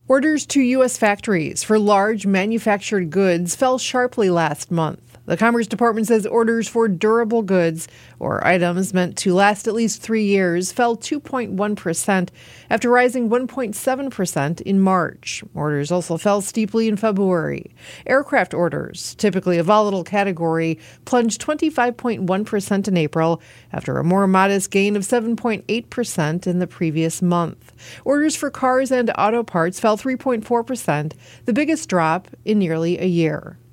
Orders to U.S. factories for large manufactured goods fell sharply last month. The Commerce Department says orders for durable goods, or items meant to last at least 3 years, fell 2.1% after rising 1.7% in March. Orders also fell steeply in February. Aircraft orders, typically a volatile category, plunged 25.1% in April after a more modest gain of 7.8% in the previous month. Orders for cars and auto parts fell 3.4%, the biggest drop in nearly a year.